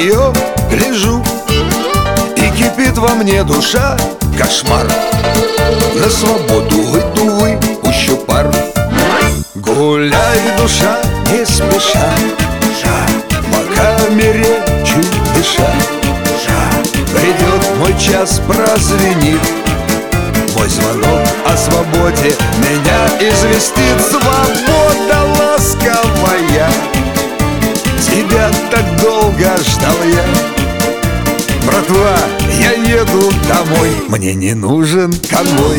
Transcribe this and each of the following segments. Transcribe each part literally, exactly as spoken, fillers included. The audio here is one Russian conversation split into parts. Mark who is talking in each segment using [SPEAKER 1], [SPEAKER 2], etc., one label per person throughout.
[SPEAKER 1] нее гляжу, и кипит во мне душа, кошмар. На свободу выйду, выпущу пар. Гуляй, душа, не спеша, по камере чуть дыша. Придет мой час, прозвенит мой звонок о свободе, меня известит. Свобода ласковая, тебя так долго ждал я. Братва, я еду домой, мне не нужен конвой.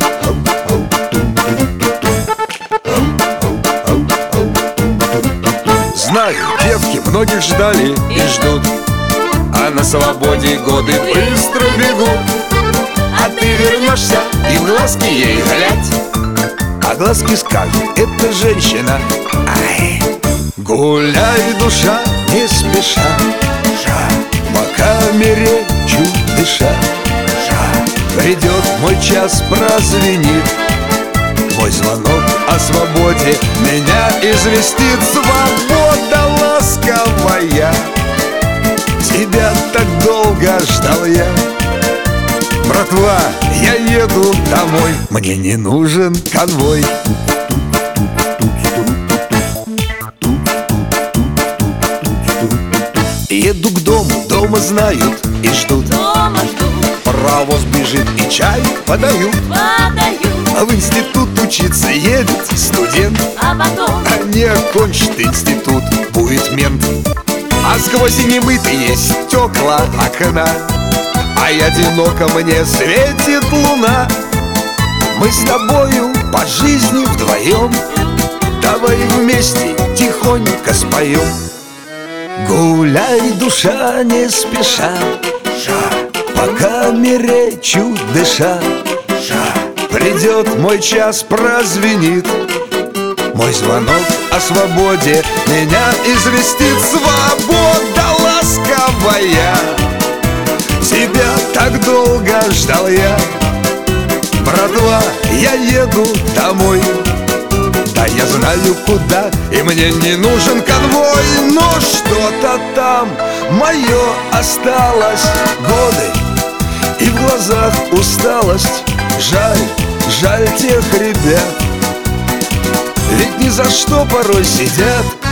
[SPEAKER 1] Знаю, девки многих ждали и ждут, а на свободе годы быстро бегут. А ты вернешься и в глазки ей глядь, а глазки скажут: это женщина. Ай. Гуляй, душа, не спеша, по камере чуть дыша. Придет мой час, прозвенит мой звонок о свободе, меня известит. Свобода ласковая, тебя так долго ждал я. Братва, я еду домой, мне не нужен конвой. Еду к дому, дома знают и ждут.
[SPEAKER 2] Дома ждут,
[SPEAKER 1] Паровоз бежит и чай подают.
[SPEAKER 2] подают,
[SPEAKER 1] А в институт учиться едет студент,
[SPEAKER 2] а потом
[SPEAKER 1] а не окончит институт, будет мент. А сквозь немытые стекла окна, ай, одиноко мне светит луна. Мы с тобою по жизни вдвоем, давай вместе тихонько споем. Гуляй, душа, не спеша, по камере чуть дыша. Придет мой час, прозвенит мой звонок о свободе, меня известит. Свобода ласковая, тебя так долго ждал я. Братва, я еду домой, да я знаю куда, и мне не нужен конвой. Но что-то там мое осталось, годы и в глазах усталость. Жаль, жаль тех ребят, ведь ни за что порой сидят